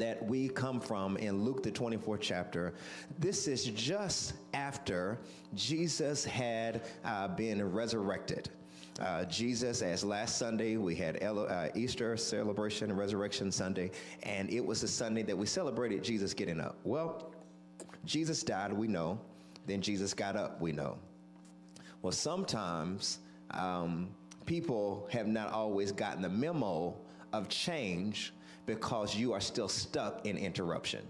that we come from in Luke, the 24th chapter. This is just after Jesus had been resurrected. Jesus, as last Sunday, we had Easter celebration, Resurrection Sunday, and it was the Sunday that we celebrated Jesus getting up. Well, Jesus died, we know. Then Jesus got up, we know. Well, sometimes people have not always gotten the memo of change because you are still stuck in interruption.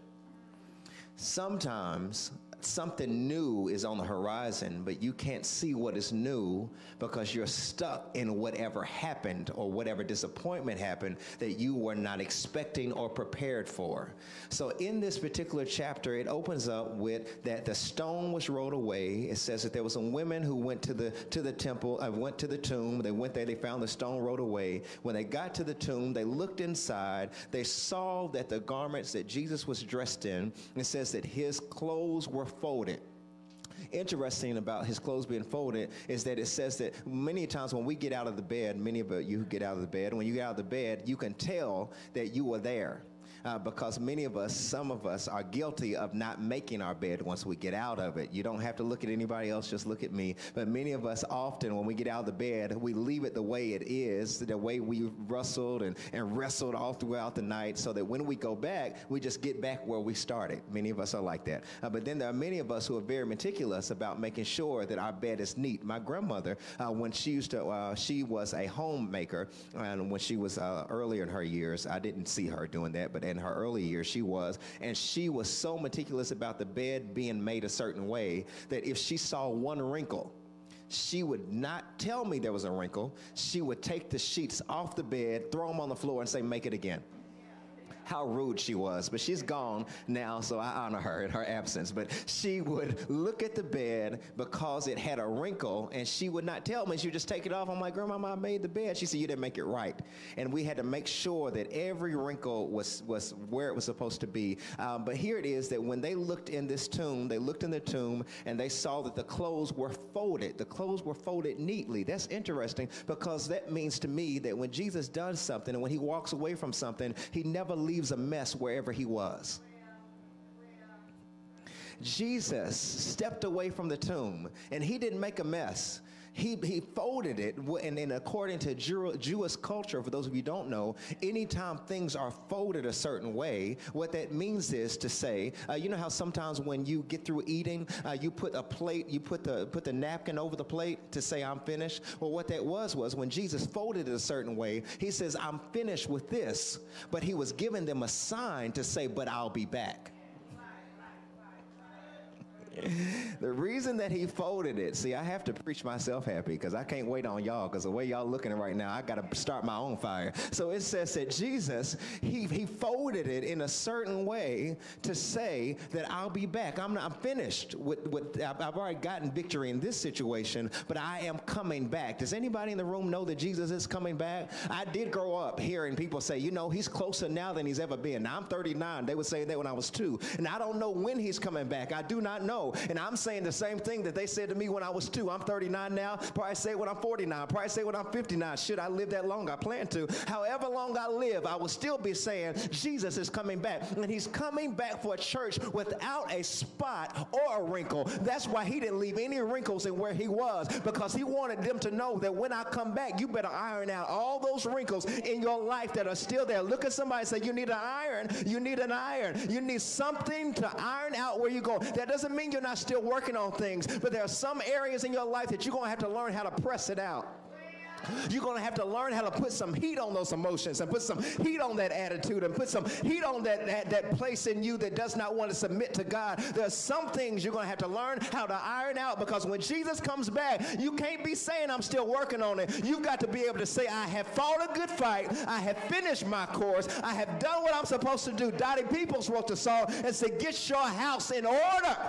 Sometimes something new is on the horizon, but you can't see what is new because you're stuck in whatever happened or whatever disappointment happened that you were not expecting or prepared for. So in this particular chapter, it opens up with that the stone was rolled away. It says that there were some women who went to the temple, went to the tomb. They went there, they found the stone rolled away. When they got to the tomb, they looked inside. They saw that the garments that Jesus was dressed in, it says that his clothes were folded. Interesting about his clothes being folded is that it says that many times when we get out of the bed, many of you who get out of the bed, when you get out of the bed, you can tell that you were there. Because many of us, some of us are guilty of not making our bed once we get out of it. You don't have to look at anybody else, just look at me. But many of us often, when we get out of the bed, we leave it the way it is, the way we wrestled and wrestled all throughout the night, so that when we go back, we just get back where we started. Many of us are like that. But then there are many of us who are very meticulous about making sure that our bed is neat. My grandmother, when she was a homemaker, and when she was earlier in her years, I didn't see her doing that, but in her early years she was so meticulous about the bed being made a certain way that if she saw one wrinkle, she would not tell me there was a wrinkle. She would take the sheets off the bed, throw them on the floor, and say, make it again. How rude she was, but she's gone now, so I honor her in her absence. But she would look at the bed because it had a wrinkle, and she would not tell me. She would just take it off. I'm like, Grandma, I made the bed. She said, you didn't make it right. And we had to make sure that every wrinkle was where it was supposed to be. But here it is that when they looked in this tomb, they looked in the tomb, and they saw that the clothes were folded. The clothes were folded neatly. That's interesting because that means to me that when Jesus does something and when he walks away from something, he never leaves a mess wherever he was. Jesus stepped away from the tomb and he didn't make a mess. He folded it, and according to Jewish culture, for those of you who don't know, anytime things are folded a certain way, what that means is to say, you know how sometimes when you get through eating, you put a plate, you put the napkin over the plate to say, I'm finished? Well, what that was when Jesus folded it a certain way, he says, I'm finished with this, but he was giving them a sign to say, but I'll be back. The reason that he folded it, see, I have to preach myself happy because I can't wait on y'all because the way y'all looking right now, I got to start my own fire. So it says that Jesus, he folded it in a certain way to say that I'll be back. I'm finished I've already gotten victory in this situation, but I am coming back. Does anybody in the room know that Jesus is coming back? I did grow up hearing people say, you know, he's closer now than he's ever been. Now I'm 39. They would say that when I was 2. And I don't know when he's coming back. I do not know. And I'm saying the same thing that they said to me when I was 2. I'm 39 now. Probably say it when I'm 49. Probably say it when I'm 59. Should I live that long? I plan to. However long I live, I will still be saying Jesus is coming back. And he's coming back for a church without a spot or a wrinkle. That's why he didn't leave any wrinkles in where he was, because he wanted them to know that when I come back, you better iron out all those wrinkles in your life that are still there. Look at somebody and say, you need an iron. You need an iron. You need something to iron out where you go. That doesn't mean you're not still working on things, but there are some areas in your life that you're going to have to learn how to press it out. You're going to have to learn how to put some heat on those emotions and put some heat on that attitude and put some heat on that place in you that does not want to submit to God. There are some things you're going to have to learn how to iron out, because when Jesus comes back, you can't be saying I'm still working on it. You've got to be able to say, I have fought a good fight. I have finished my course. I have done what I'm supposed to do. Dottie Peoples wrote the song and said, get your house in order.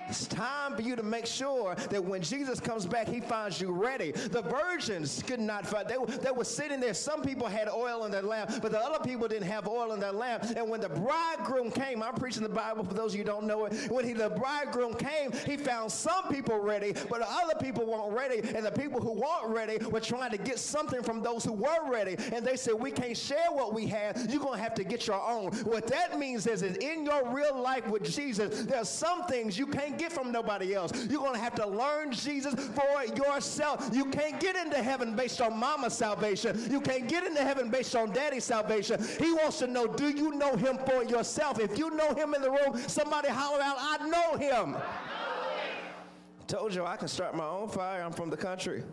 It's time for you to make sure that when Jesus comes back, he finds you ready. The virgins could not find, they were sitting there. Some people had oil in their lamp, but the other people didn't have oil in their lamp. And when the bridegroom came, I'm preaching the Bible for those of you who don't know it. When the bridegroom came, he found some people ready, but the other people weren't ready. And the people who weren't ready were trying to get something from those who were ready. And they said, we can't share what we have. You're going to have to get your own. What that means is in your real life with Jesus, there are some things you can't get from nobody else. You're going to have to learn Jesus for yourself. You can't get into heaven based on mama's salvation. You can't get into heaven based on daddy's salvation. He wants to know, do you know him for yourself? If you know him in the room, somebody holler out, I know him. I told you I can start my own fire. I'm from the country.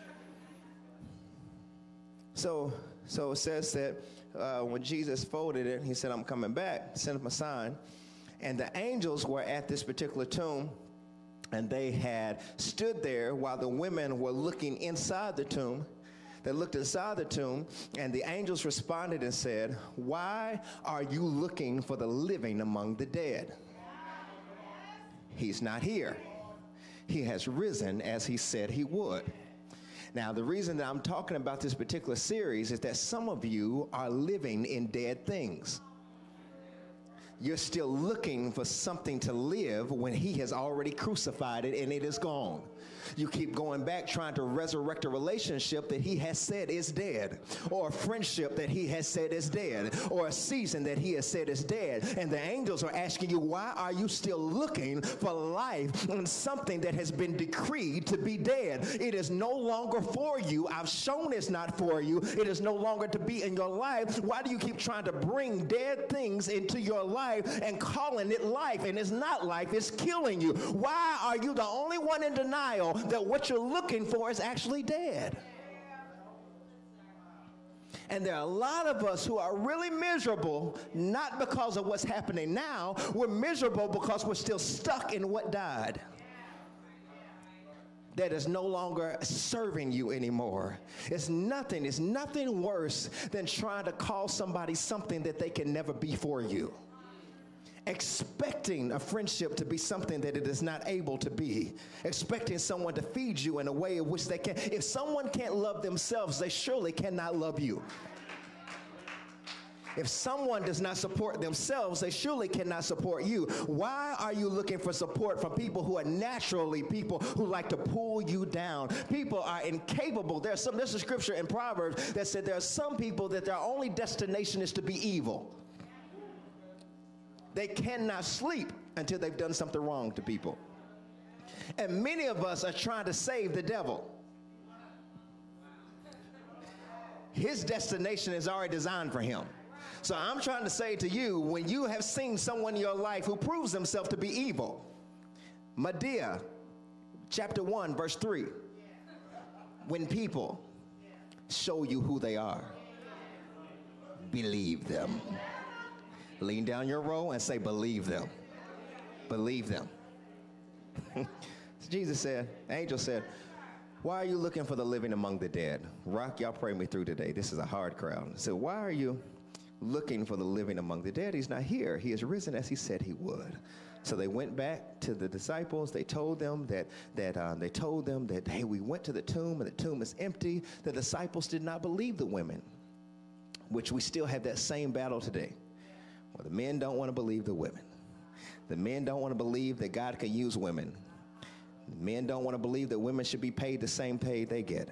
So it says that when Jesus folded it, he said, I'm coming back. Send him a sign. And the angels were at this particular tomb, and they had stood there while the women were looking inside the tomb. They looked inside the tomb, and the angels responded and said, why are you looking for the living among the dead? He's not here. He has risen as he said he would. Now, the reason that I'm talking about this particular series is that some of you are living in dead things. You're still looking for something to live when he has already crucified it and it is gone. You keep going back trying to resurrect a relationship that he has said is dead, or a friendship that he has said is dead, or a season that he has said is dead. And the angels are asking you, why are you still looking for life in something that has been decreed to be dead? It is no longer for you. I've shown it's not for you. It is no longer to be in your life. Why do you keep trying to bring dead things into your life and calling it life? And it's not life, it's killing you. Why are you the only one in denial that what you're looking for is actually dead? And there are a lot of us who are really miserable, not because of what's happening now. We're miserable because we're still stuck in what died. That is no longer serving you anymore. It's nothing worse than trying to call somebody something that they can never be for you. Expecting a friendship to be something that it is not able to be. Expecting someone to feed you in a way in which they can. If someone can't love themselves, they surely cannot love you. If someone does not support themselves, they surely cannot support you. Why are you looking for support from people who are naturally people who like to pull you down? People are incapable. There's a scripture in Proverbs that said there are some people that their only destination is to be evil. They cannot sleep until they've done something wrong to people. And many of us are trying to save the devil. His destination is already designed for him. So I'm trying to say to you, when you have seen someone in your life who proves himself to be evil, Medea, chapter 1, verse 3, when people show you who they are, believe them. Lean down your row and say, believe them. Believe them. Jesus said, angel said, why are you looking for the living among the dead? Rock, y'all pray me through today. This is a hard crowd. So why are you looking for the living among the dead? He's not here. He has risen as he said he would. So they went back to the disciples. They told them that hey, we went to the tomb and the tomb is empty. The disciples did not believe the women, which we still have that same battle today. Well, the men don't want to believe the women. The men don't want to believe that God can use women. The men don't want to believe that women should be paid the same pay they get.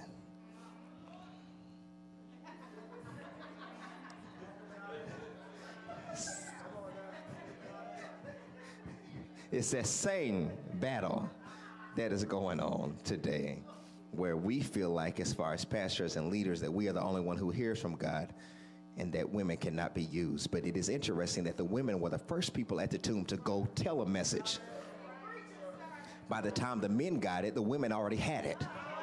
It's that same battle that is going on today, where we feel like, as far as pastors and leaders, that we are the only one who hears from God and that women cannot be used. But it is interesting that the women were the first people at the tomb to go tell a message. By the time the men got it, the women already had it.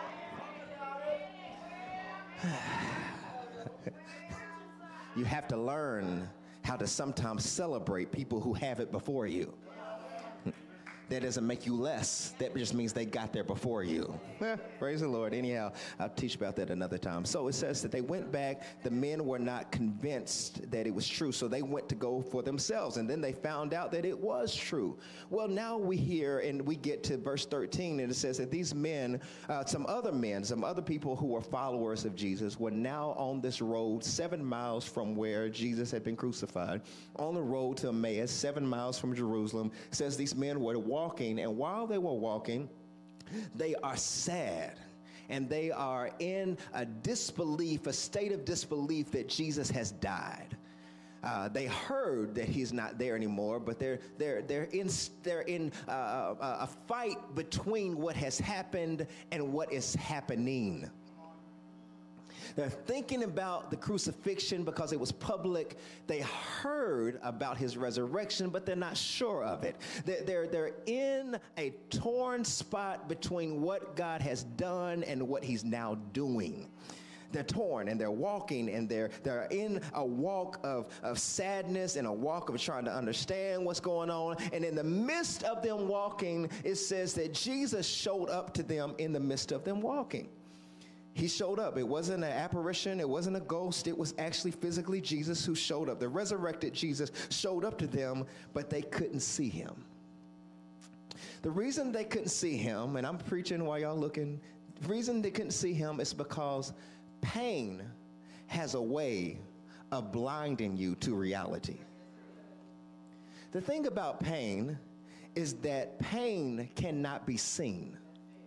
You have to learn how to sometimes celebrate people who have it before you. That doesn't make you less. That just means they got there before you. Praise the Lord. Anyhow, I'll teach about that another time. So it says that they went back. The men were not convinced that it was true, so they went to go for themselves, and then they found out that it was true. Well, now we hear, and we get to verse 13, and it says that these men, some other people who were followers of Jesus were now on this road 7 miles from where Jesus had been crucified, on the road to Emmaus, 7 miles from Jerusalem. It says these men were walking, and while they were walking, they are sad, and they are in a state of disbelief that Jesus has died. They heard that he's not there anymore, but they're in a fight between what has happened and what is happening. They're thinking about the crucifixion because it was public. They heard about his resurrection, but they're not sure of it. They're in a torn spot between what God has done and what he's now doing. They're torn, and they're walking, and they're in a walk of sadness and a walk of trying to understand what's going on. And in the midst of them walking, it says that Jesus showed up to them in the midst of them walking. He showed up. It wasn't an apparition. It wasn't a ghost. It was actually physically Jesus who showed up. The resurrected Jesus showed up to them, but they couldn't see him. The reason they couldn't see him, and I'm preaching while y'all looking, the reason they couldn't see him is because pain has a way of blinding you to reality. The thing about pain is that pain cannot be seen.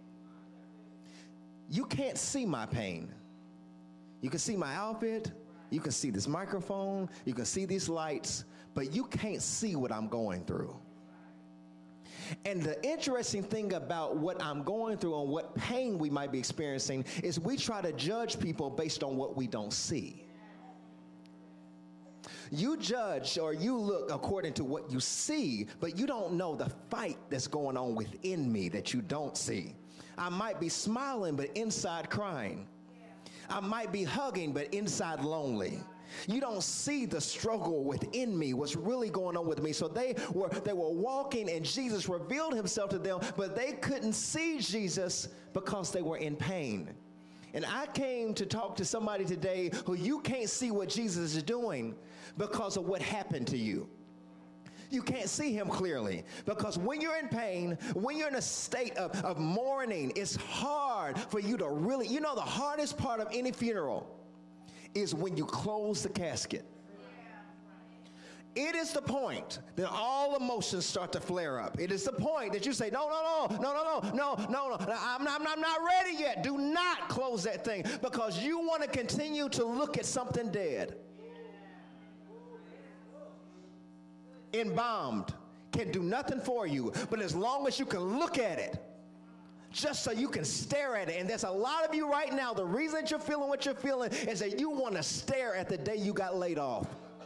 You can't see my pain. You can see my outfit, you can see this microphone, you can see these lights, but you can't see what I'm going through. And the interesting thing about what I'm going through and what pain we might be experiencing is we try to judge people based on what we don't see. You judge or you look according to what you see, but you don't know the fight that's going on within me that you don't see. I might be smiling, but inside crying. I might be hugging, but inside lonely. You don't see the struggle within me, what's really going on with me. So they were walking, and Jesus revealed himself to them, but they couldn't see Jesus because they were in pain. And I came to talk to somebody today who you can't see what Jesus is doing because of what happened to you. You can't see him clearly because when you're in pain, when you're in a state of mourning, it's hard for you to really, the hardest part of any funeral is when you close the casket. It is the point that all emotions start to flare up. It is the point that you say, no, I'm not ready yet. Do not close that thing because you want to continue to look at something dead. Embalmed can do nothing for you, but as long as you can look at it, just so you can stare at it. And there's a lot of you right now, the reason that you're feeling what you're feeling is that you want to stare at the day you got laid off.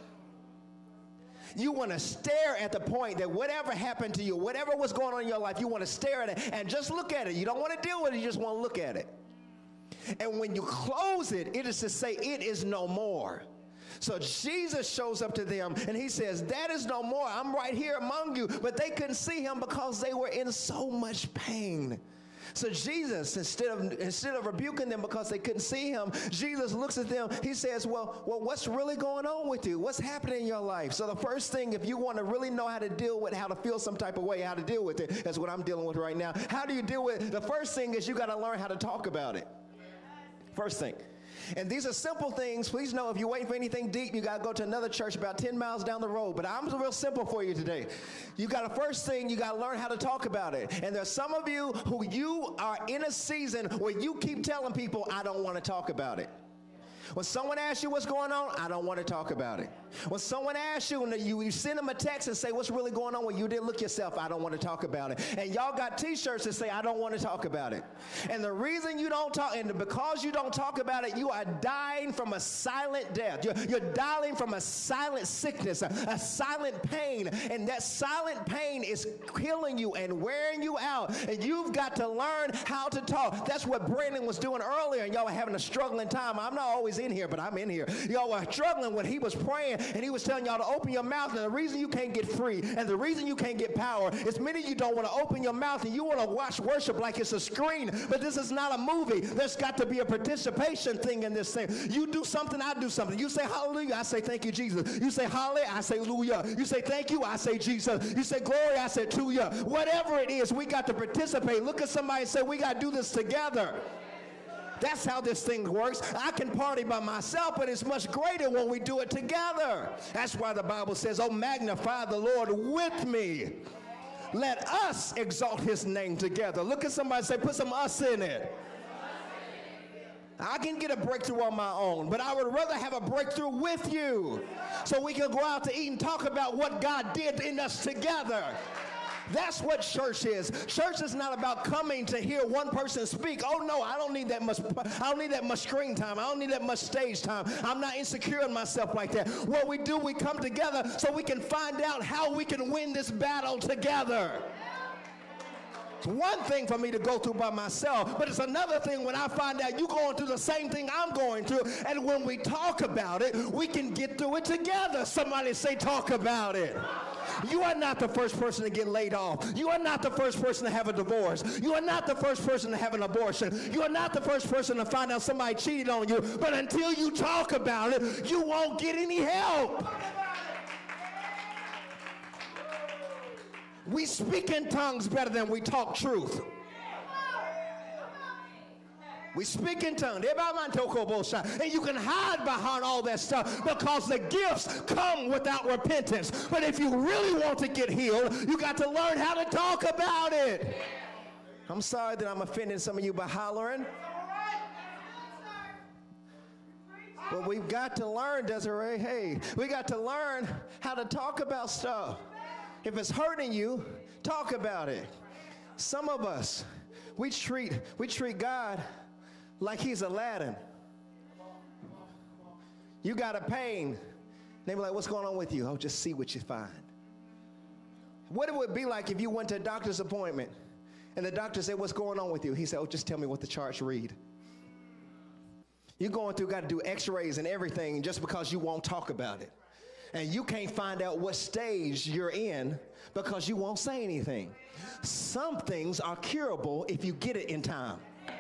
You want to stare at the point that whatever happened to you, whatever was going on in your life, you want to stare at it and just look at it. You don't want to deal with it, you just want to look at it. And when you close it, it is to say it is no more. So Jesus shows up to them and he says, that is no more. I'm right here among you. But they couldn't see him because they were in so much pain. So Jesus, instead of rebuking them because they couldn't see him, Jesus looks at them. He says, well, what's really going on with you? What's happening in your life? So the first thing, if you want to really know how to deal with, how to feel some type of way, how to deal with it, that's what I'm dealing with right now. How do you deal with it? The first thing is you got to learn how to talk about it. First thing. And these are simple things. Please know if you're waiting for anything deep, you got to go to another church about 10 miles down the road. But I'm real simple for you today. You got to first thing, you got to learn how to talk about it. And there's some of you who you are in a season where you keep telling people, I don't want to talk about it. When someone asks you what's going on, I don't want to talk about it. When someone asks you, and you send them a text and say, what's really going on? Well, you didn't look yourself. I don't want to talk about it. And y'all got t-shirts that say, I don't want to talk about it. And the reason you don't talk, and because you don't talk about it, you are dying from a silent death. You're dying from a silent sickness, a silent pain. And that silent pain is killing you and wearing you out. And you've got to learn how to talk. That's what Brandon was doing earlier, and y'all were having a struggling time. I'm not always in here, but I'm in here. Y'all were struggling when he was praying and he was telling y'all to open your mouth. And the reason you can't get free and the reason you can't get power is many of you don't want to open your mouth and you want to watch worship like it's a screen. But this is not a movie. There's got to be a participation thing in this thing. You do something, I do something. You say hallelujah, I say thank you, Jesus. You say hallelujah, I say hallelujah. You say thank you, I say Jesus. You say glory, I say to you. Whatever it is, we got to participate. Look at somebody and say, we got to do this together. That's how this thing works. I can party by myself, but it's much greater when we do it together. That's why the Bible says, oh, magnify the Lord with me. Let us exalt his name together. Look at somebody and say, put some us in it. I can get a breakthrough on my own, but I would rather have a breakthrough with you so we can go out to eat and talk about what God did in us together. That's what church is. Church is not about coming to hear one person speak. Oh no, I don't need that much screen time. I don't need that much stage time. I'm not insecure in myself like that. What we do, we come together so we can find out how we can win this battle together. It's one thing for me to go through by myself, but it's another thing when I find out you're going through the same thing I'm going through, and when we talk about it, we can get through it together. Somebody say, talk about it. You are not the first person to get laid off. You are not the first person to have a divorce. You are not the first person to have an abortion. You are not the first person to find out somebody cheated on you, but until you talk about it, you won't get any help. We speak in tongues better than we talk truth. We speak in tongues. And you can hide behind all that stuff because the gifts come without repentance. But if you really want to get healed, you got to learn how to talk about it. I'm sorry that I'm offending some of you by hollering. But we've got to learn, Desiree, hey, we got to learn how to talk about stuff. If it's hurting you, talk about it. Some of us, we treat God like he's Aladdin. You got a pain. They be like, what's going on with you? Oh, just see what you find. What it would be like if you went to a doctor's appointment and the doctor said, what's going on with you? He said, oh, just tell me what the charts read. You're going through, got to do x-rays and everything just because you won't talk about it. And you can't find out what stage you're in because you won't say anything. Some things are curable if you get it in time.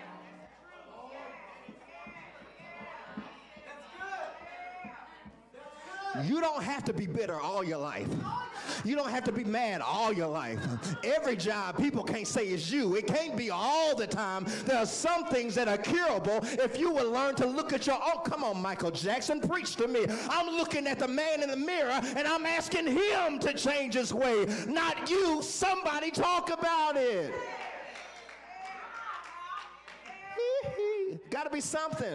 You don't have to be bitter all your life. You don't have to be mad all your life. Every job people can't say is you. It can't be all the time. There are some things that are curable if you will learn to look at your own. Come on, Michael Jackson, preach to me. I'm looking at the man in the mirror and I'm asking him to change his way, not you. Somebody talk about it. Got to be something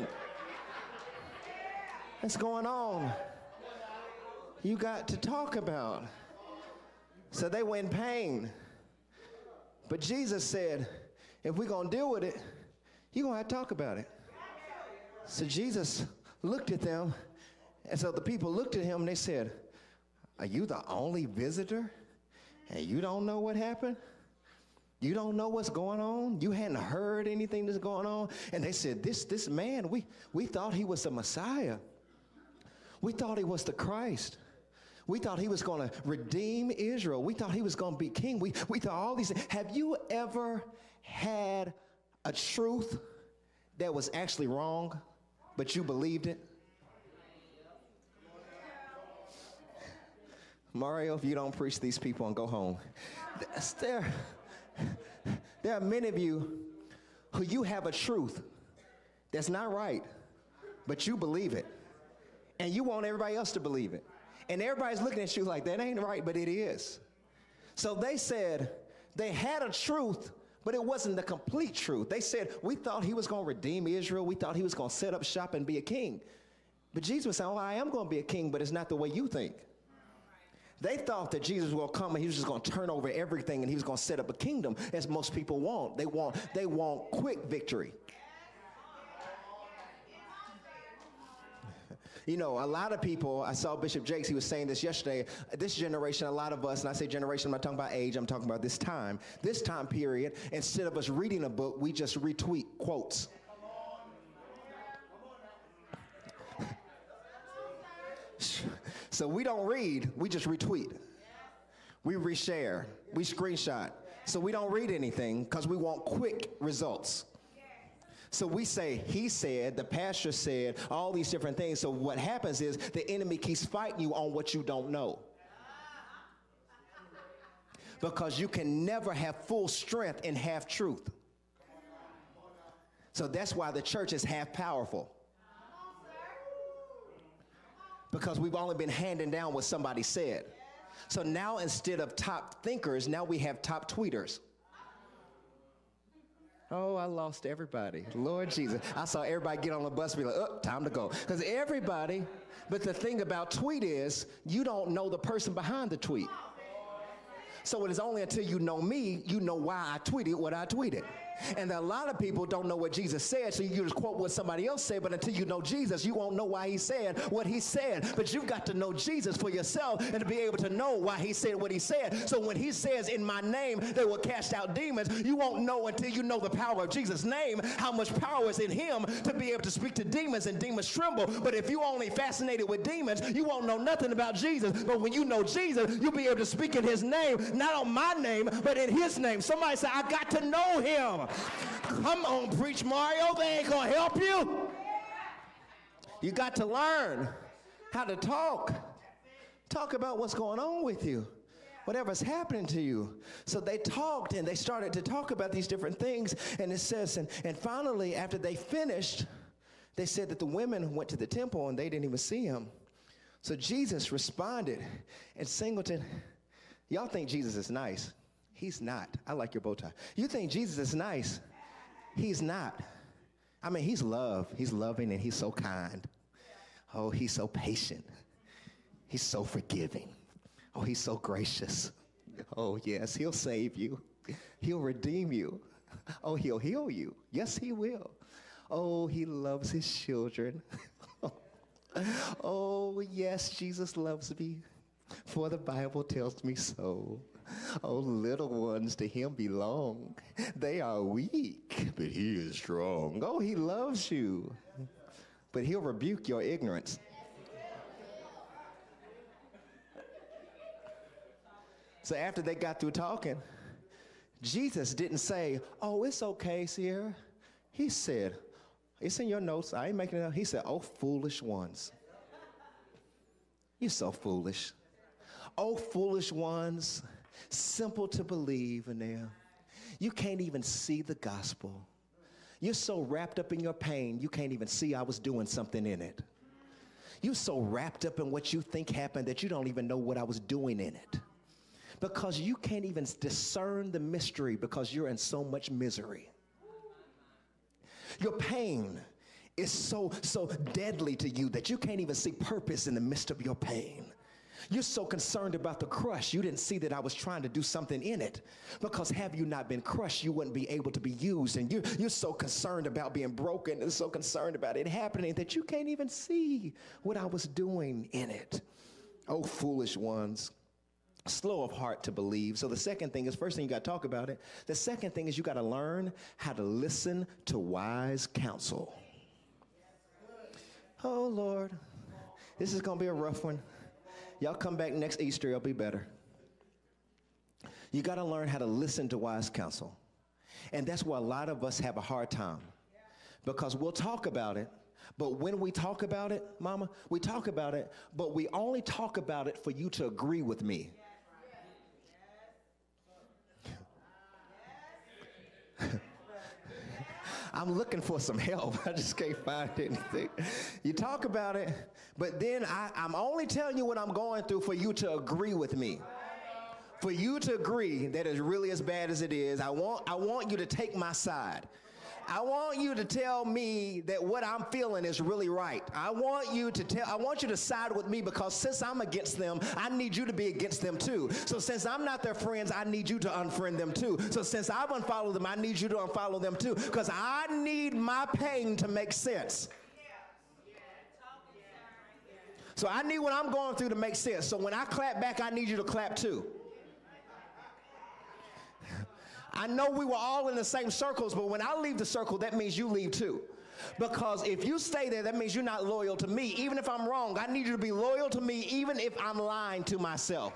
that's going on. You got to talk about. So they were in pain. But Jesus said, if we're going to deal with it, you're going to have to talk about it. So Jesus looked at them, and so the people looked at him and they said, are you the only visitor? And you don't know what happened? You don't know what's going on? You hadn't heard anything that's going on? And they said, this man, we thought he was the Messiah. We thought he was the Christ. We thought he was going to redeem Israel. We thought he was going to be king. We thought all these things. Have you ever had a truth that was actually wrong, but you believed it? Mario, if you don't preach these people and go home. There are many of you who you have a truth that's not right, but you believe it. And you want everybody else to believe it. And everybody's looking at you like, that ain't right, but it is. So they said they had a truth, but it wasn't the complete truth. They said, we thought he was going to redeem Israel. We thought he was going to set up shop and be a king. But Jesus was saying, oh, I am going to be a king, but it's not the way you think. They thought that Jesus will come and he was just going to turn over everything and he was going to set up a kingdom, as most people want. They want quick victory. You know, a lot of people, I saw Bishop Jakes, he was saying this yesterday, this generation, a lot of us, and I say generation, I'm not talking about age, I'm talking about this time period, instead of us reading a book, we just retweet quotes. So we don't read, we just retweet. We reshare, we screenshot. So we don't read anything because we want quick results. So we say, he said, the pastor said, all these different things. So what happens is the enemy keeps fighting you on what you don't know. Because you can never have full strength in half truth. So that's why the church is half powerful. Because we've only been handing down what somebody said. So now instead of top thinkers, now we have top tweeters. Oh, I lost everybody. Lord Jesus. I saw everybody get on the bus and be like, oh, time to go. Because everybody, but the thing about tweet is you don't know the person behind the tweet. So it is only until you know me, you know why I tweeted what I tweeted. And a lot of people don't know what Jesus said, so you just quote what somebody else said, but until you know Jesus, you won't know why he said what he said. But you've got to know Jesus for yourself and to be able to know why he said what he said. So when he says, in my name, they will cast out demons, you won't know until you know the power of Jesus' name, how much power is in him to be able to speak to demons and demons tremble. But if you're only fascinated with demons, you won't know nothing about Jesus. But when you know Jesus, you'll be able to speak in his name, not on my name, but in his name. Somebody say, I got to know him. Come on, preach, Mario. They ain't going to help you. You got to learn how to talk. Talk about what's going on with you, whatever's happening to you. So they talked, and they started to talk about these different things. And it says, and finally, after they finished, they said that the women went to the temple, and they didn't even see him. So Jesus responded. And Singleton, y'all think Jesus is nice. He's not. I like your bow tie. You think Jesus is nice. He's not. I mean, he's love. He's loving, and he's so kind. Oh, he's so patient. He's so forgiving. Oh, he's so gracious. Oh, yes, he'll save you. He'll redeem you. Oh, he'll heal you. Yes, he will. Oh, he loves his children. Oh, yes, Jesus loves me, for the Bible tells me so. Oh, little ones to him belong. They are weak, but he is strong. Oh, he loves you, but he'll rebuke your ignorance. So after they got through talking, Jesus didn't say, oh, it's okay, Sierra. He said, it's in your notes. I ain't making it up. He said, oh, foolish ones. You're so foolish. Oh, foolish ones. Simple to believe in there. You can't even see the gospel. You're so wrapped up in your pain, you can't even see I was doing something in it. You're so wrapped up in what you think happened that you don't even know what I was doing in it. Because you can't even discern the mystery because you're in so much misery. Your pain is so deadly to you that you can't even see purpose in the midst of your pain. You're so concerned about the crush, you didn't see that I was trying to do something in it. Because have you not been crushed, you wouldn't be able to be used. And you're so concerned about being broken and so concerned about it happening that you can't even see what I was doing in it. Oh, foolish ones. Slow of heart to believe. So the second thing is, first thing you got to talk about it. The second thing is you got to learn how to listen to wise counsel. Oh, Lord, this is going to be a rough one. Y'all come back next Easter, it'll be better. You got to learn how to listen to wise counsel. And that's where a lot of us have a hard time. Because we'll talk about it, but when we talk about it, Mama, we talk about it, but we only talk about it for you to agree with me. I'm looking for some help. I just can't find anything. You talk about it, but then I'm only telling you what I'm going through for you to agree with me. For you to agree that it's really as bad as it is. I want you to take my side. I want you to tell me that what I'm feeling is really right. I want you to side with me, because since I'm against them, I need you to be against them too. So since I'm not their friends, I need you to unfriend them too. So since I've unfollowed them, I need you to unfollow them too, because I need my pain to make sense. So I need what I'm going through to make sense. So when I clap back, I need you to clap too. I know we were all in the same circles, but when I leave the circle, that means you leave too. Because if you stay there, that means you're not loyal to me. Even if I'm wrong, I need you to be loyal to me, even if I'm lying to myself.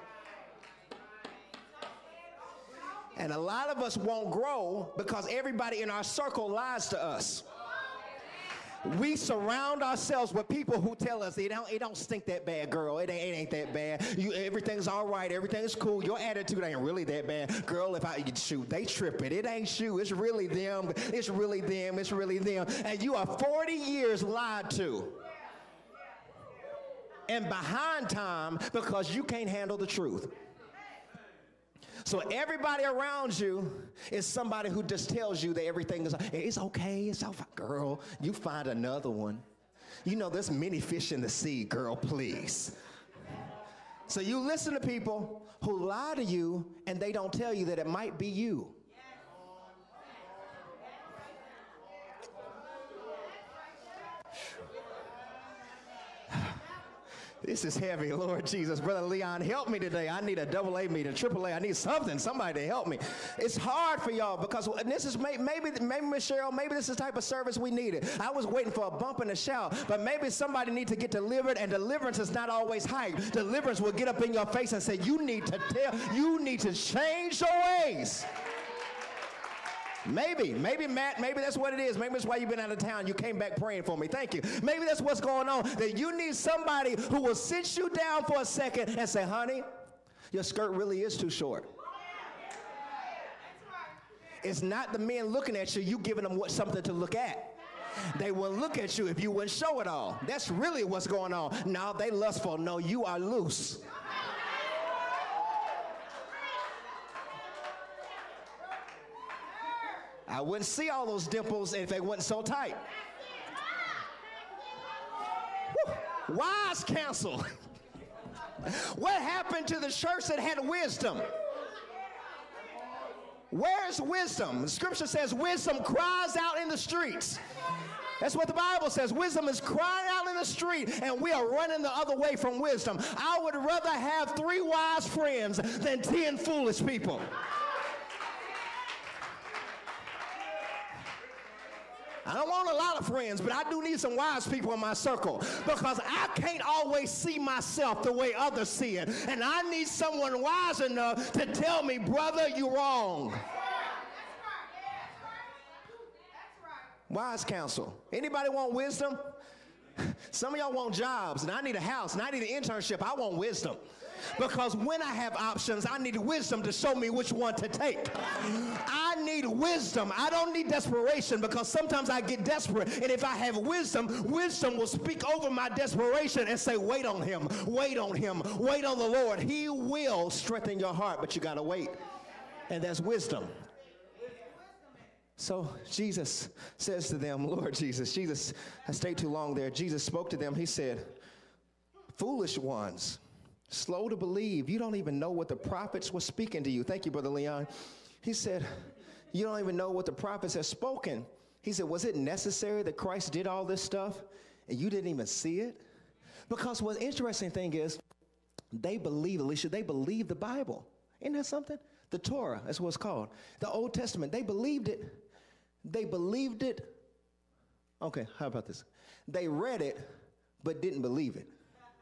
And a lot of us won't grow because everybody in our circle lies to us. We surround ourselves with people who tell us it don't stink that bad, girl. It ain't that bad. Everything's all right. Everything's cool. Your attitude ain't really that bad, girl. If I shoot, they tripping. It ain't you. It's really them. It's really them. It's really them. And you are 40 years lied to. And behind time because you can't handle the truth. So everybody around you is somebody who just tells you that everything is, it's okay, it's all fine. Girl, you find another one. You know, there's many fish in the sea, girl, please. So you listen to people who lie to you and they don't tell you that it might be you. This is heavy, Lord Jesus. Brother Leon, help me today. I need a AA meeting, AAA. I need somebody to help me. It's hard for y'all because this is maybe Michelle, maybe this is the type of service we needed. I was waiting for a bump in the shout, but maybe somebody needs to get delivered, and deliverance is not always hype. Deliverance will get up in your face and say, you need to change your ways. Maybe Matt, maybe that's what it is. Maybe that's why you've been out of town. You came back praying for me. Thank you. Maybe that's what's going on, that you need somebody who will sit you down for a second and say, honey, your skirt really is too short. It's not the men looking at you, you giving them something to look at. They will look at you if you wouldn't show it all. That's really what's going on. No, they lustful. No, you are loose. I wouldn't see all those dimples if they weren't so tight. Woo. Wise counsel. What happened to the church that had wisdom? Where's wisdom? The scripture says wisdom cries out in the streets. That's what the Bible says. Wisdom is crying out in the street, and we are running the other way from wisdom. I would rather have 3 wise friends than 10 foolish people. I don't want a lot of friends, but I do need some wise people in my circle because I can't always see myself the way others see it. And I need someone wise enough to tell me, brother, you're wrong. Wise counsel. Anybody want wisdom? Some of y'all want jobs, and I need a house, and I need an internship. I want wisdom. Because when I have options, I need wisdom to show me which one to take. I need wisdom. I don't need desperation because sometimes I get desperate. And if I have wisdom, wisdom will speak over my desperation and say, wait on him, wait on him, wait on the Lord. He will strengthen your heart, but you got to wait. And that's wisdom. So Jesus says to them, Lord Jesus, I stayed too long there. Jesus spoke to them. He said, foolish ones. Slow to believe. You don't even know what the prophets were speaking to you. Thank you, Brother Leon. He said, you don't even know what the prophets have spoken. He said, was it necessary that Christ did all this stuff and you didn't even see it? Because what the interesting thing is, they believe, Alicia, they believe the Bible. Isn't that something? The Torah, that's what it's called. The Old Testament, they believed it. They believed it. Okay, how about this? They read it, but didn't believe it.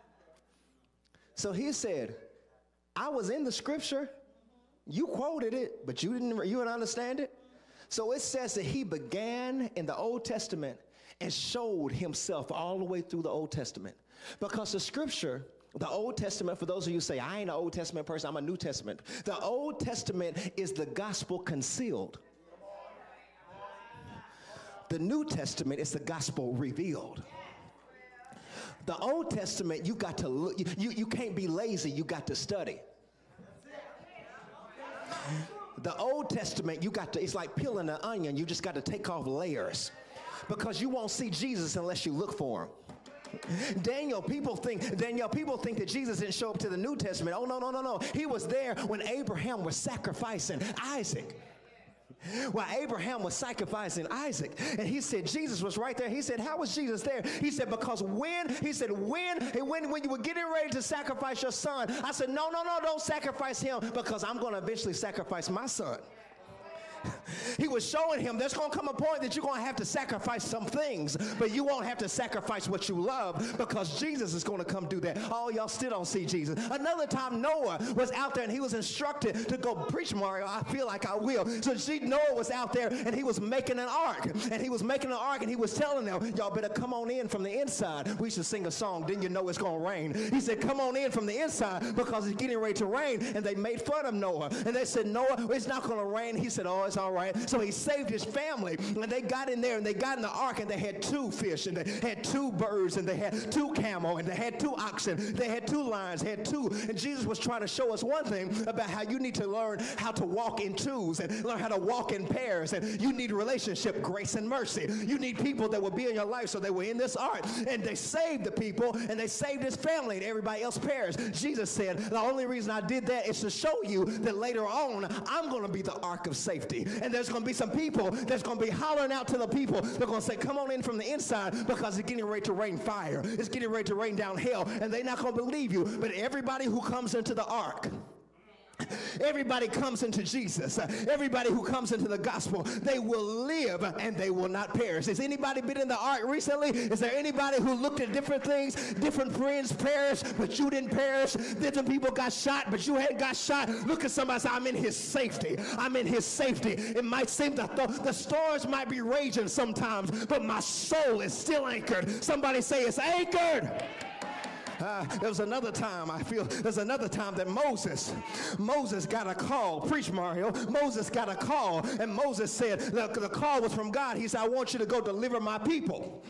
So he said, I was in the scripture, you quoted it, but you didn't understand it. So it says that he began in the Old Testament and showed himself all the way through the Old Testament. Because the scripture, the Old Testament, for those of you who say, I ain't an Old Testament person, I'm a New Testament. The Old Testament is the gospel concealed. The New Testament is the gospel revealed. The Old Testament, you got to look, you can't be lazy, you got to study. The Old Testament, it's like peeling an onion, you just got to take off layers because you won't see Jesus unless you look for him. Daniel, people think that Jesus didn't show up to the New Testament. Oh, no. He was there when Abraham was sacrificing Isaac. While Abraham was sacrificing Isaac, and he said Jesus was right there. He said, how was Jesus there? He said, because when you were getting ready to sacrifice your son, I said, no, don't sacrifice him because I'm going to eventually sacrifice my son. He was showing him there's going to come a point that you're going to have to sacrifice some things, but you won't have to sacrifice what you love, because Jesus is going to come do that. Oh, y'all still don't see Jesus. Another time Noah was out there and he was instructed to go preach, Mario. I feel like I will. So Noah was out there and he was making an ark. And he was making an ark and he was telling them, y'all better come on in from the inside. We should sing a song, then you know it's going to rain. He said, come on in from the inside because it's getting ready to rain. And they made fun of Noah. And they said, Noah, it's not going to rain. He said, oh, it's all right. So he saved his family. And they got in there and they got in the ark and they had 2 fish and they had 2 birds and they had 2 camel and they had 2 oxen. They had 2 lions, had 2. And Jesus was trying to show us one thing about how you need to learn how to walk in 2s and learn how to walk in pairs. And you need relationship, grace, and mercy. You need people that will be in your life. So they were in this ark and they saved the people and they saved his family and everybody else perished. Jesus said, the only reason I did that is to show you that later on I'm going to be the ark of safety. And there's going to be some people that's going to be hollering out to the people. They're going to say, come on in from the inside because it's getting ready to rain fire. It's getting ready to rain down hell. And they're not going to believe you. But everybody who comes into the ark, everybody comes into Jesus. Everybody who comes into the gospel, they will live and they will not perish. Has anybody been in the ark recently? Is there anybody who looked at different things? Different friends perished, but you didn't perish. Different people got shot, but you hadn't got shot. Look at somebody and say, I'm in his safety. I'm in his safety. It might seem that the storms might be raging sometimes, but my soul is still anchored. Somebody say it's anchored. There was another time, I feel, there's another time that Moses got a call. Preach, Mario. Moses got a call, and Moses said, the call was from God. He said, I want you to go deliver my people.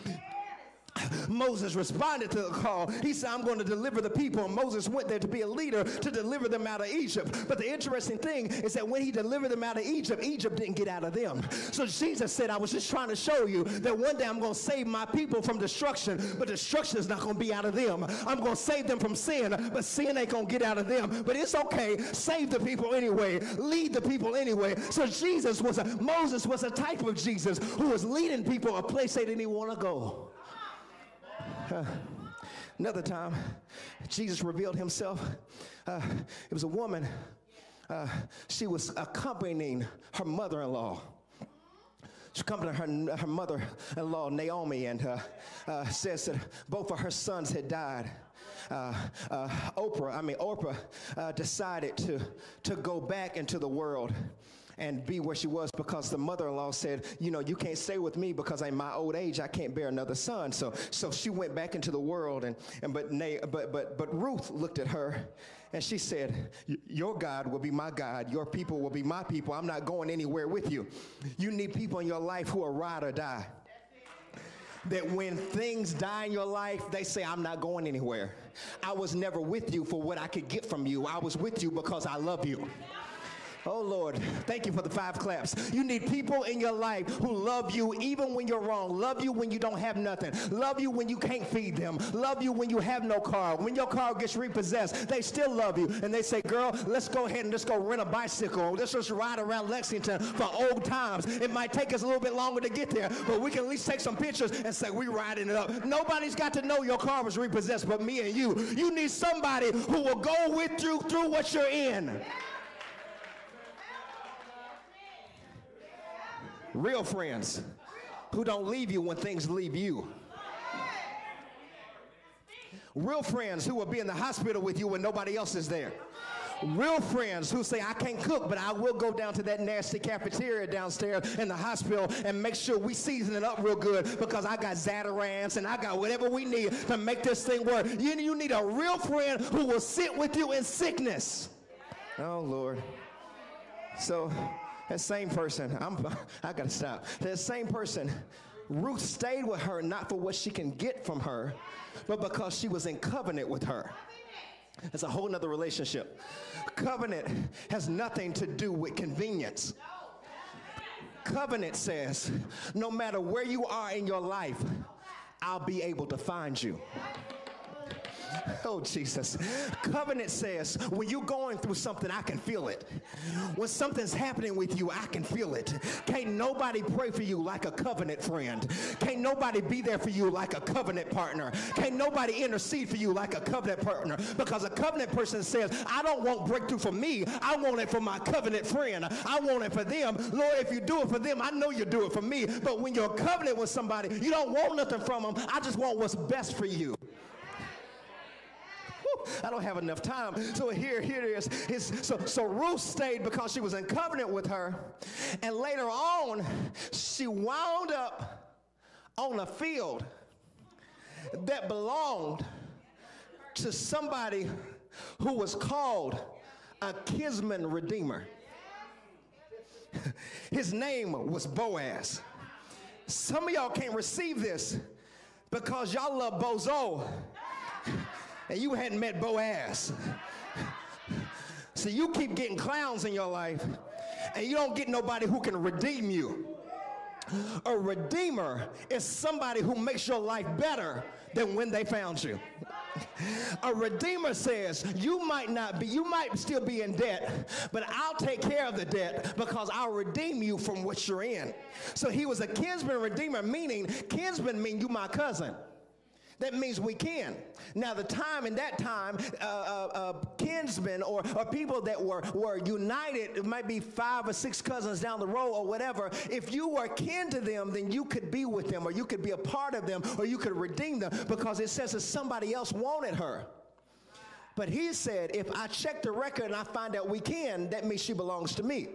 Moses responded to the call. He said, I'm going to deliver the people. And Moses went there to be a leader to deliver them out of Egypt. But the interesting thing is that when he delivered them out of Egypt, Egypt didn't get out of them. So Jesus said, I was just trying to show you that one day I'm going to save my people from destruction, but destruction is not going to be out of them. I'm going to save them from sin, but sin ain't going to get out of them. But it's okay. Save the people anyway. Lead the people anyway. So Moses was a type of Jesus who was leading people a place they didn't even want to go. Another time, Jesus revealed himself. It was a woman. She was accompanying her mother-in-law. She accompanied her mother-in-law, Naomi, and says that both of her sons had died. Orpah decided to go back into the world and be where she was because the mother-in-law said, you know, you can't stay with me because in my old age I can't bear another son. So she went back into the world, but Ruth looked at her and she said, your God will be my God, your people will be my people. I'm not going anywhere with you. You need people in your life who are ride or die. That when things die in your life, they say, I'm not going anywhere. I was never with you for what I could get from you. I was with you because I love you. Oh, Lord, thank you for the 5 claps. You need people in your life who love you even when you're wrong, love you when you don't have nothing, love you when you can't feed them, love you when you have no car. When your car gets repossessed, they still love you. And they say, girl, let's go ahead and just go rent a bicycle. Let's just ride around Lexington for old times. It might take us a little bit longer to get there, but we can at least take some pictures and say, we riding it up. Nobody's got to know your car was repossessed but me and you. You need somebody who will go with you through what you're in. Real friends who don't leave you when things leave you. Real friends who will be in the hospital with you when nobody else is there. Real friends who say, I can't cook, but I will go down to that nasty cafeteria downstairs in the hospital and make sure we season it up real good because I got Zatarans and I got whatever we need to make this thing work. You need a real friend who will sit with you in sickness. Oh, Lord. So that same person, I got to stop. That same person, Ruth stayed with her not for what she can get from her, but because she was in covenant with her. It's a whole nother relationship. Covenant has nothing to do with convenience. Covenant says, no matter where you are in your life, I'll be able to find you. Oh, Jesus. Covenant says, when you're going through something, I can feel it. When something's happening with you, I can feel it. Can't nobody pray for you like a covenant friend. Can't nobody be there for you like a covenant partner. Can't nobody intercede for you like a covenant partner. Because a covenant person says, I don't want breakthrough for me. I want it for my covenant friend. I want it for them. Lord, if you do it for them, I know you do it for me. But when you're a covenant with somebody, you don't want nothing from them. I just want what's best for you. I don't have enough time. So here it is. So Ruth stayed because she was in covenant with her. And later on, she wound up on a field that belonged to somebody who was called a kinsman redeemer. His name was Boaz. Some of y'all can't receive this because y'all love Bozo and you hadn't met Boaz. So you keep getting clowns in your life and you don't get nobody who can redeem you. A redeemer is somebody who makes your life better than when they found you. A redeemer says you might still be in debt, but I'll take care of the debt because I'll redeem you from what you're in. So he was a kinsman redeemer, meaning kinsman mean you my cousin. That means we can. Now, the time in that time, kinsmen or people that were united, it might be 5 or 6 cousins down the road or whatever. If you were kin to them, then you could be with them or you could be a part of them or you could redeem them because it says that somebody else wanted her. But he said, if I check the record and I find out we can, that means she belongs to me.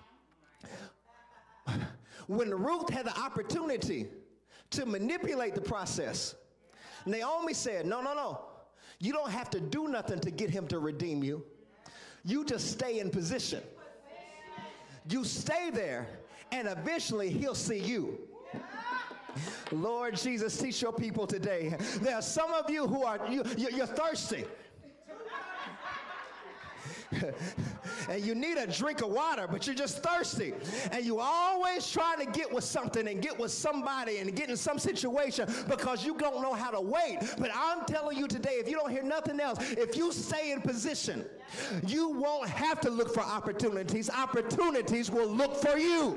When Ruth had the opportunity to manipulate the process, Naomi said, no. You don't have to do nothing to get him to redeem you. You just stay in position. You stay there, and eventually he'll see you. Lord Jesus, teach your people today. There are some of you who are, you're thirsty. And you need a drink of water, but you're just thirsty. And you always trying to get with something and get with somebody and get in some situation because you don't know how to wait. But I'm telling you today, if you don't hear nothing else, if you stay in position, you won't have to look for opportunities. Opportunities will look for you.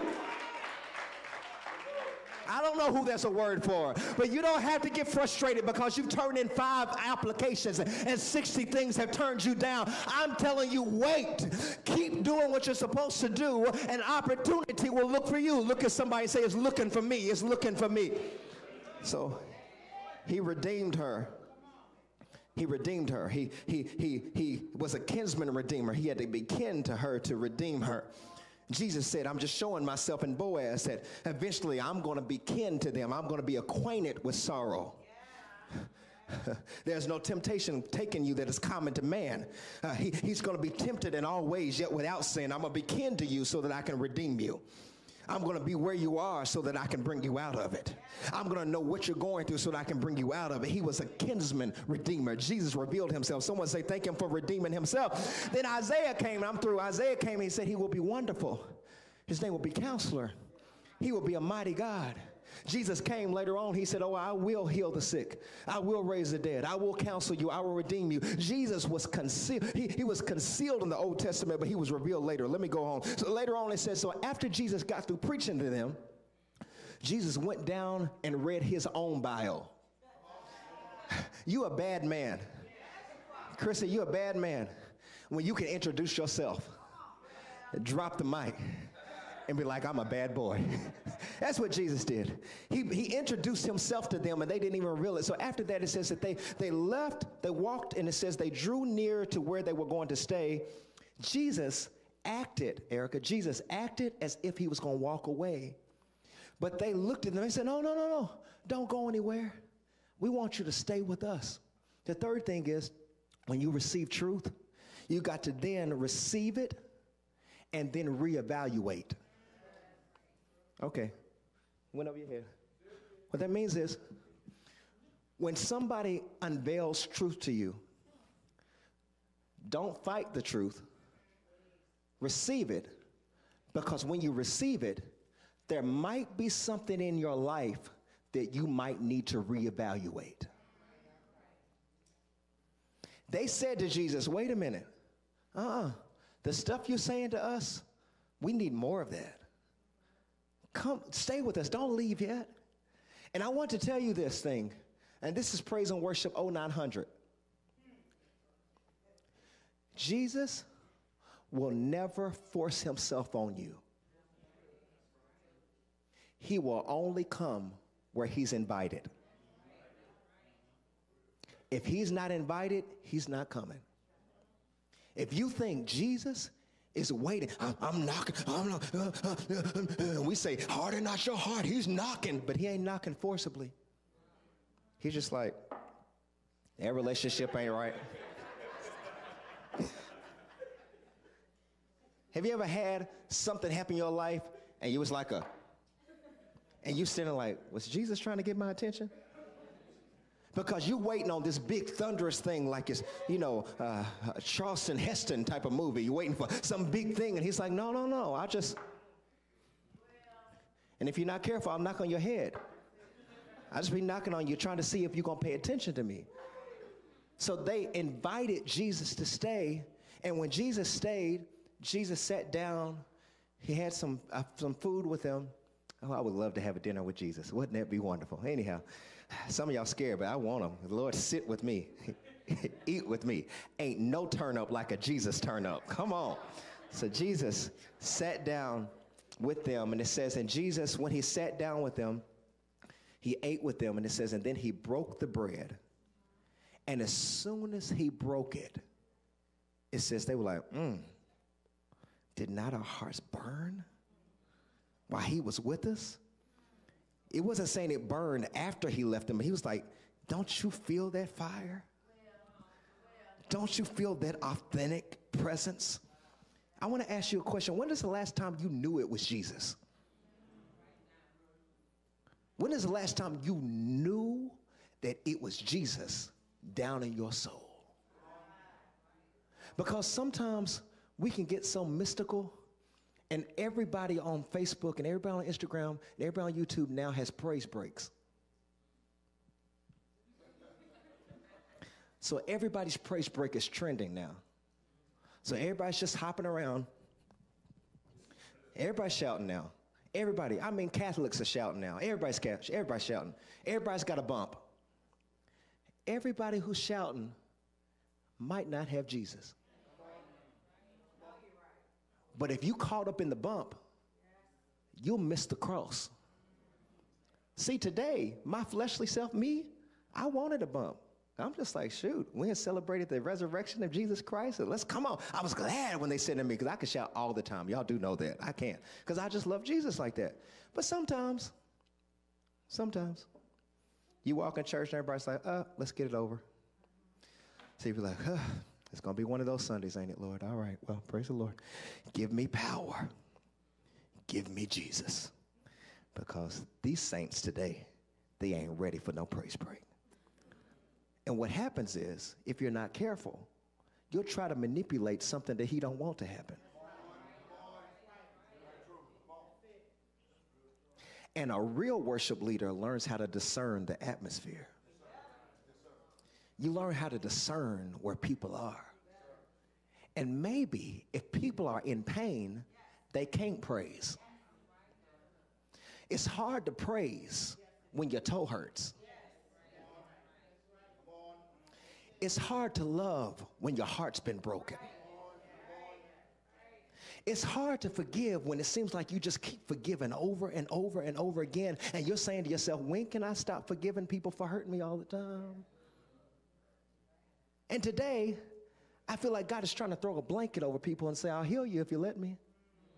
I don't know who that's a word for, but you don't have to get frustrated because you've turned in 5 applications and 60 things have turned you down. I'm telling you, wait. Keep doing what you're supposed to do, and opportunity will look for you. Look at somebody and say, it's looking for me. It's looking for me. So he redeemed her. He redeemed her. He was a kinsman redeemer. He had to be kin to her to redeem her. Jesus said, I'm just showing myself, and Boaz said, eventually I'm going to be kin to them. I'm going to be acquainted with sorrow. There's no temptation taking you that is common to man. He's going to be tempted in all ways, yet without sin. I'm going to be kin to you so that I can redeem you. I'm going to be where you are so that I can bring you out of it. I'm going to know what you're going through so that I can bring you out of it. He was a kinsman redeemer. Jesus revealed himself. Someone say, thank him for redeeming himself. Then Isaiah came, and I'm through. Isaiah came, and he said, he will be wonderful. His name will be Counselor. He will be a mighty God. Jesus came later on. He said, oh, I will heal the sick. I will raise the dead. I will counsel you. I will redeem you. Jesus was concealed. He was concealed in the Old Testament, but he was revealed later. Let me go on. So later on it says, so after Jesus got through preaching to them, Jesus went down and read his own bio. You a bad man. Chrissy, you a bad man when you can introduce yourself. Drop the mic and be like, I'm a bad boy. That's what Jesus did. He introduced himself to them, and they didn't even realize. So after that, it says that they left, they walked, and it says they drew near to where they were going to stay. Jesus acted, Erica, Jesus acted as if he was going to walk away. But they looked at them and said, no, don't go anywhere. We want you to stay with us. The third thing is, when you receive truth, you got to then receive it and then reevaluate. Okay, went over your head. What that means is, when somebody unveils truth to you, don't fight the truth. Receive it, because when you receive it, there might be something in your life that you might need to reevaluate. They said to Jesus, wait a minute. The stuff you're saying to us, we need more of that. Come, stay with us. Don't leave yet. And I want to tell you this thing, and this is Praise and Worship 0900. Jesus will never force himself on you. He will only come where he's invited. If he's not invited, he's not coming. If you think Jesus is waiting, I'm knocking, we say, harden not your heart, he's knocking, but he ain't knocking forcibly. He's just like, that relationship ain't right. Have you ever had something happen in your life and you was like and you sitting like, was Jesus trying to get my attention? Because you waiting on this big thunderous thing like it's, Charleston Heston type of movie. You're waiting for some big thing, and he's like, no, and if you're not careful, I'll knock on your head. I'll just be knocking on you, trying to see if you're going to pay attention to me. So they invited Jesus to stay, and when Jesus stayed, Jesus sat down. He had some food with him. Oh, I would love to have a dinner with Jesus. Wouldn't that be wonderful? Anyhow, some of y'all scared, but I want him. The Lord, sit with me. Eat with me. Ain't no turn up like a Jesus turn up. Come on. So Jesus sat down with them, and it says, and Jesus, when he sat down with them, he ate with them, and it says, and then he broke the bread. And as soon as he broke it, it says they were like, did not our hearts burn while he was with us? It wasn't saying it burned after he left them, but he was like, don't you feel that fire? Don't you feel that authentic presence? I want to ask you a question. When is the last time you knew it was Jesus? When is the last time you knew that it was Jesus down in your soul? Because sometimes we can get so mystical, and everybody on Facebook and everybody on Instagram and everybody on YouTube now has praise breaks. So everybody's praise break is trending now. So everybody's just hopping around. Everybody's shouting now. Everybody, I mean, Catholics are shouting now. Everybody's shouting. Everybody's got a bump. Everybody who's shouting might not have Jesus. But if you caught up in the bump, you'll miss the cross. See, today, my fleshly self, me, I wanted a bump. I'm just like, shoot, we had celebrated the resurrection of Jesus Christ. So let's come on. I was glad when they said to me, because I could shout all the time. Y'all do know that. I can't, because I just love Jesus like that. But sometimes, you walk in church and everybody's like, let's get it over. So you're like, it's going to be one of those Sundays, ain't it, Lord? All right, well, praise the Lord. Give me power. Give me Jesus. Because these saints today, they ain't ready for no praise break. And what happens is, if you're not careful, you'll try to manipulate something that he don't want to happen. And a real worship leader learns how to discern the atmosphere. You learn how to discern where people are. And maybe if people are in pain, they can't praise. It's hard to praise when your toe hurts. It's hard to love when your heart's been broken. It's hard to forgive when it seems like you just keep forgiving over and over and over again. And you're saying to yourself, when can I stop forgiving people for hurting me all the time? And today, I feel like God is trying to throw a blanket over people and say, I'll heal you if you let me.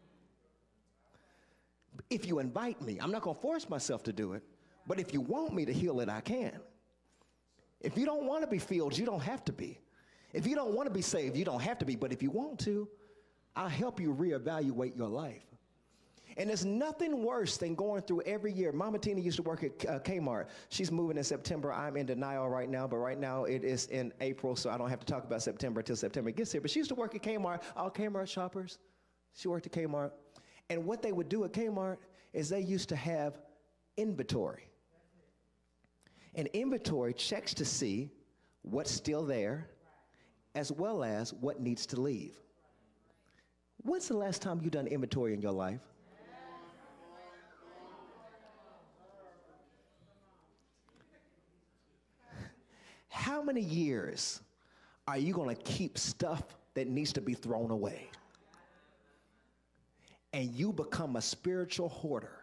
If you invite me, I'm not going to force myself to do it. But if you want me to heal it, I can. If you don't want to be filled, you don't have to be. If you don't want to be saved, you don't have to be. But if you want to, I'll help you reevaluate your life. And there's nothing worse than going through every year. Mama Tina used to work at Kmart. She's moving in September. I'm in denial right now, but right now it is in April, so I don't have to talk about September until September gets here. But she used to work at Kmart, all Kmart shoppers. She worked at Kmart. And what they would do at Kmart is they used to have inventory. And inventory checks to see what's still there as well as what needs to leave. When's the last time you done inventory in your life? How many years are you going to keep stuff that needs to be thrown away? And you become a spiritual hoarder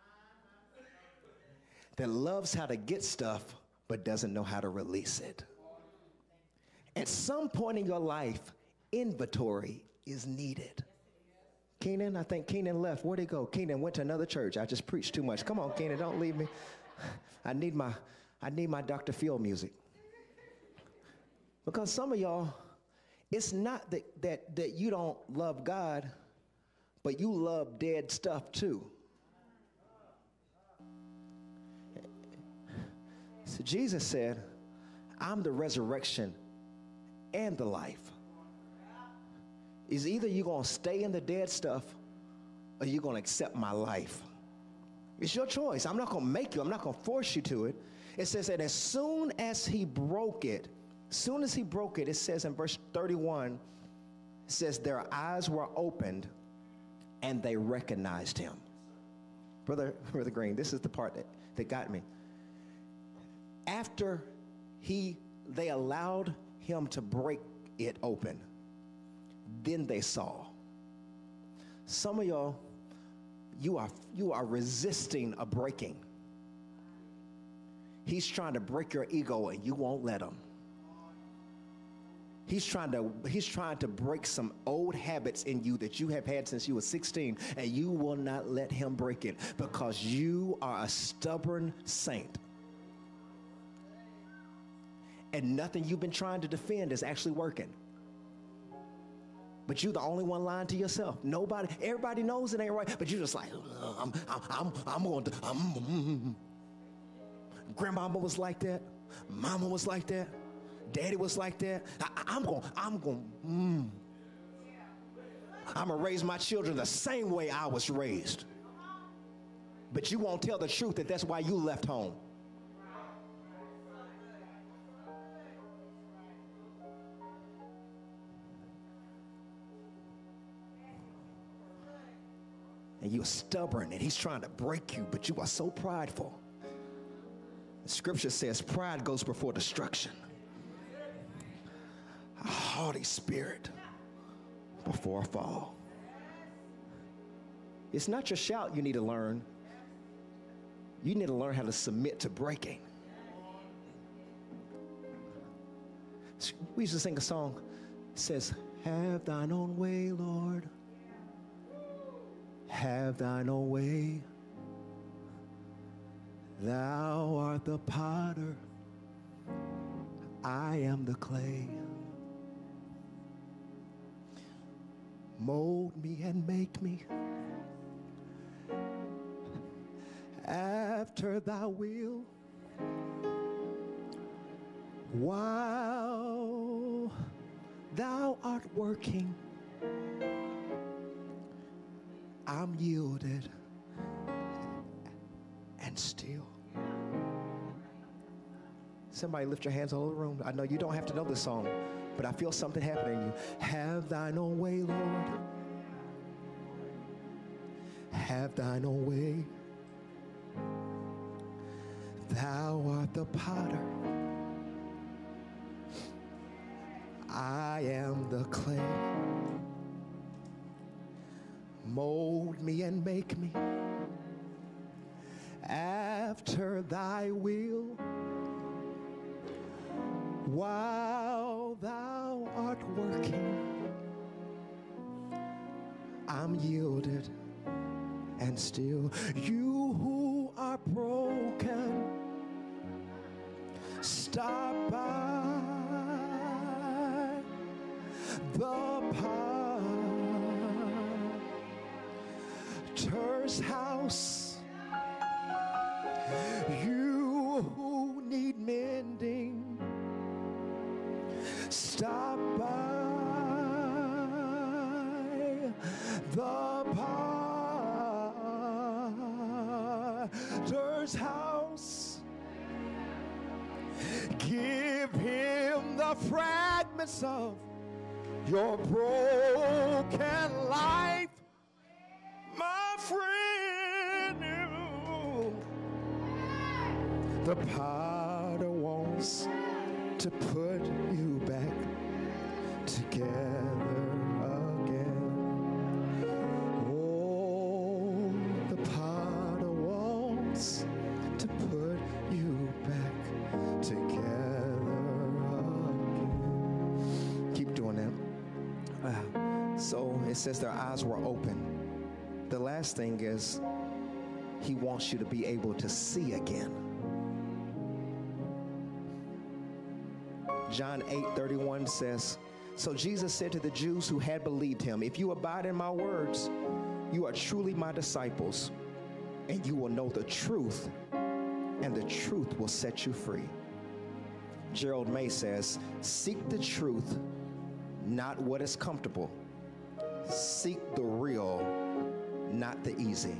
that loves how to get stuff but doesn't know how to release it. At some point in your life, inventory is needed. Keenan, I think Keenan left. Where'd he go? Keenan went to another church. I just preached too much. Come on, Keenan, don't leave me. I need my Dr. Phil music. Because some of y'all, it's not that you don't love God, but you love dead stuff too. So Jesus said, I'm the resurrection and the life. Is either you're going to stay in the dead stuff or you're going to accept my life. It's your choice. I'm not going to make you. I'm not going to force you to it. It says that as soon as he broke it, it says in verse 31, it says their eyes were opened and they recognized him. Brother Green, this is the part that got me. After they allowed him to break it open, then they saw. Some of y'all, you are resisting a breaking. He's trying to break your ego and you won't let him. He's trying to break some old habits in you that you have had since you were 16, and you will not let him break it because you are a stubborn saint. And nothing you've been trying to defend is actually working. But you're the only one lying to yourself. Everybody knows it ain't right, but you're just like, I'm going to. Grandmama was like that. Mama was like that. Daddy was like that. I'm going to raise my children the same way I was raised. But you won't tell the truth that that's why you left home. And you're stubborn, and he's trying to break you, but you are so prideful. The scripture says pride goes before destruction. A haughty spirit before a fall. It's not your shout you need to learn. You need to learn how to submit to breaking. We used to sing a song. It says, have thine own way, Lord. Have thine own way. Thou art the potter. I am the clay. Mold me and make me after thy will, while thou art working. I'm yielded and still. Somebody lift your hands all over the room. I know you don't have to know this song, but I feel something happening in you. Have thine own way, Lord. Have thine own way. Thou art the potter. I am the clay. Mold me and make me after thy will, while thou art working. I'm yielded and still. You who are broken, stop by the potter's house. You who need mending, stop by the potter's house. Give him the fragment midst of your broken life, my friend, the potter wants to put you back together again. Oh, the potter wants to put you back together again. Keep doing that. So it says their eyes were open. The last thing is he wants you to be able to see again. John 8:31 says, so Jesus said to the Jews who had believed him, if you abide in my words, you are truly my disciples, and you will know the truth, and the truth will set you free. Gerald May says, seek the truth, not what is comfortable. Seek the real, not the easy.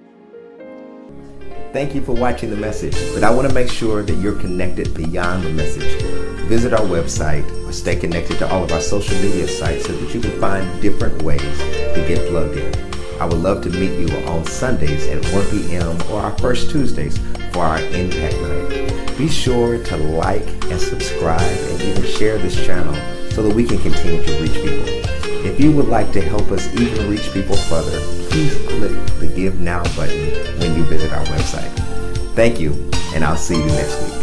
Thank you for watching the message, but I want to make sure that you're connected beyond the message. Visit our website or stay connected to all of our social media sites so that you can find different ways to get plugged in. I would love to meet you on Sundays at 1 p.m. or our first Tuesdays for our Impact Night. Be sure to like and subscribe and even share this channel so that we can continue to reach people. If you would like to help us even reach people further, please click the Give Now button when you visit our website. Thank you, and I'll see you next week.